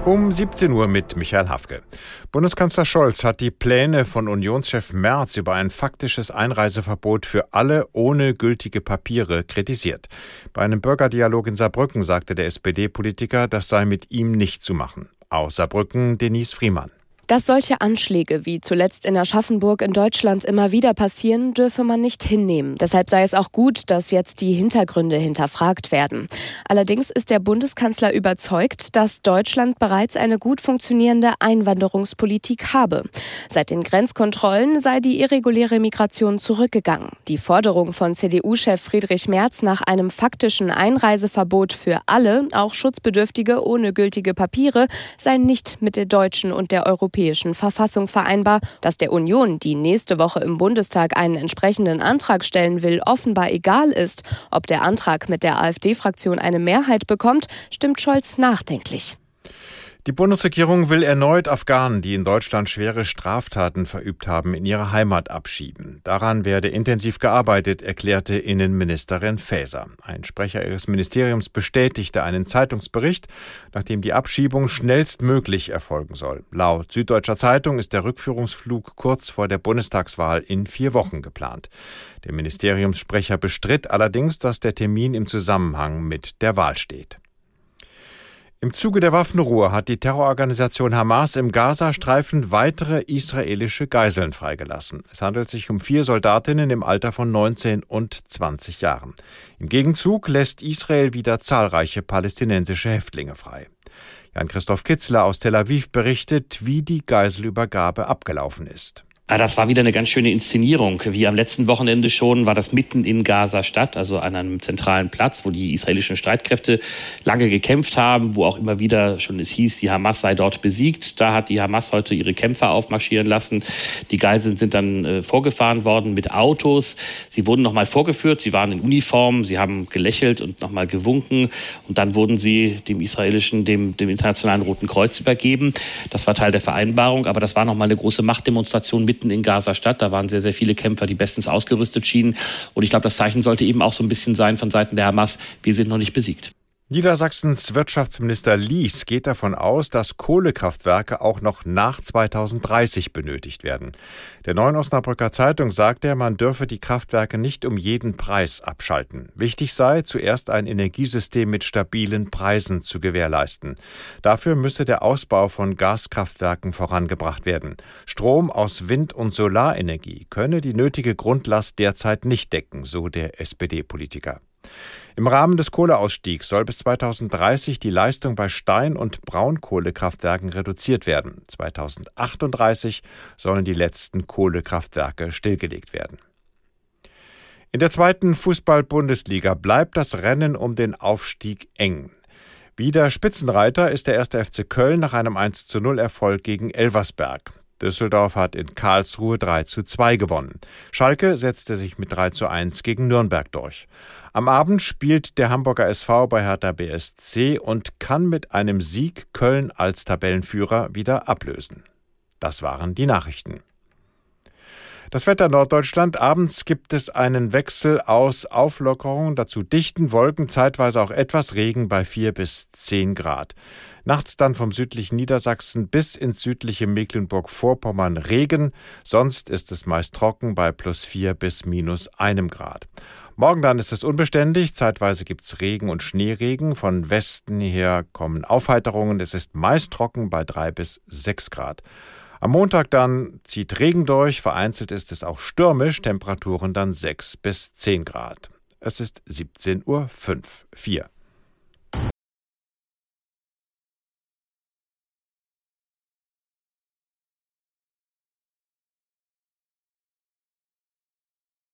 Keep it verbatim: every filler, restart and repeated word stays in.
Um siebzehn Uhr mit Michael Hafke. Bundeskanzler Scholz hat die Pläne von Unionschef Merz über ein faktisches Einreiseverbot für alle ohne gültige Papiere kritisiert. Bei einem Bürgerdialog in Saarbrücken sagte der S P D-Politiker, das sei mit ihm nicht zu machen. Aus Saarbrücken Denise Friemann. Dass solche Anschläge wie zuletzt in Aschaffenburg in Deutschland immer wieder passieren, dürfe man nicht hinnehmen. Deshalb sei es auch gut, dass jetzt die Hintergründe hinterfragt werden. Allerdings ist der Bundeskanzler überzeugt, dass Deutschland bereits eine gut funktionierende Einwanderungspolitik habe. Seit den Grenzkontrollen sei die irreguläre Migration zurückgegangen. Die Forderung von C D U-Chef Friedrich Merz nach einem faktischen Einreiseverbot für alle, auch Schutzbedürftige ohne gültige Papiere, sei nicht mit der deutschen und der europäischen Europäischen Verfassung vereinbar. Dass der Union, die nächste Woche im Bundestag einen entsprechenden Antrag stellen will, offenbar egal ist. Ob der Antrag mit der AfD-Fraktion eine Mehrheit bekommt, stimmt Scholz nachdenklich. Die Bundesregierung will erneut Afghanen, die in Deutschland schwere Straftaten verübt haben, in ihre Heimat abschieben. Daran werde intensiv gearbeitet, erklärte Innenministerin Faeser. Ein Sprecher ihres Ministeriums bestätigte einen Zeitungsbericht, nachdem die Abschiebung schnellstmöglich erfolgen soll. Laut Süddeutscher Zeitung ist der Rückführungsflug kurz vor der Bundestagswahl in vier Wochen geplant. Der Ministeriumssprecher bestritt allerdings, dass der Termin im Zusammenhang mit der Wahl steht. Im Zuge der Waffenruhe hat die Terrororganisation Hamas im Gazastreifen weitere israelische Geiseln freigelassen. Es handelt sich um vier Soldatinnen im Alter von neunzehn und zwanzig Jahren. Im Gegenzug lässt Israel wieder zahlreiche palästinensische Häftlinge frei. Jan-Christoph Kitzler aus Tel Aviv berichtet, wie die Geiselübergabe abgelaufen ist. Das war wieder eine ganz schöne Inszenierung. Wie am letzten Wochenende schon war das mitten in Gaza-Stadt, also an einem zentralen Platz, wo die israelischen Streitkräfte lange gekämpft haben, wo auch immer wieder schon es hieß, die Hamas sei dort besiegt. Da hat die Hamas heute ihre Kämpfer aufmarschieren lassen. Die Geiseln sind dann äh, vorgefahren worden mit Autos. Sie wurden nochmal vorgeführt, sie waren in Uniform, sie haben gelächelt und nochmal gewunken. Und dann wurden sie dem israelischen, dem, dem Internationalen Roten Kreuz übergeben. Das war Teil der Vereinbarung, aber das war nochmal eine große Machtdemonstration mit in Gaza-Stadt. Da waren sehr, sehr viele Kämpfer, die bestens ausgerüstet schienen. Und ich glaube, das Zeichen sollte eben auch so ein bisschen sein von Seiten der Hamas, wir sind noch nicht besiegt. Niedersachsens Wirtschaftsminister Lies geht davon aus, dass Kohlekraftwerke auch noch nach zweitausenddreißig benötigt werden. Der Neuen Osnabrücker Zeitung sagt er, man dürfe die Kraftwerke nicht um jeden Preis abschalten. Wichtig sei, zuerst ein Energiesystem mit stabilen Preisen zu gewährleisten. Dafür müsse der Ausbau von Gaskraftwerken vorangebracht werden. Strom aus Wind- und Solarenergie könne die nötige Grundlast derzeit nicht decken, so der S P D-Politiker. Im Rahmen des Kohleausstiegs soll bis zweitausenddreißig die Leistung bei Stein- und Braunkohlekraftwerken reduziert werden. zweitausendachtunddreißig sollen die letzten Kohlekraftwerke stillgelegt werden. In der zweiten Fußball-Bundesliga bleibt das Rennen um den Aufstieg eng. Wieder Spitzenreiter ist der erste F C Köln nach einem eins zu null Erfolg gegen Elversberg. Düsseldorf hat in Karlsruhe drei zu zwei gewonnen. Schalke setzte sich mit drei zu eins gegen Nürnberg durch. Am Abend spielt der Hamburger S V bei Hertha B S C und kann mit einem Sieg Köln als Tabellenführer wieder ablösen. Das waren die Nachrichten. Das Wetter Norddeutschland. Abends gibt es einen Wechsel aus Auflockerung, dazu dichten Wolken, zeitweise auch etwas Regen bei vier bis zehn Grad. Nachts dann vom südlichen Niedersachsen bis ins südliche Mecklenburg-Vorpommern Regen. Sonst ist es meist trocken bei plus vier bis minus einem Grad. Morgen dann ist es unbeständig. Zeitweise gibt es Regen und Schneeregen. Von Westen her kommen Aufheiterungen. Es ist meist trocken bei drei bis sechs Grad. Am Montag dann zieht Regen durch. Vereinzelt ist es auch stürmisch. Temperaturen dann sechs bis zehn Grad. Es ist siebzehn Uhr fünf, vier.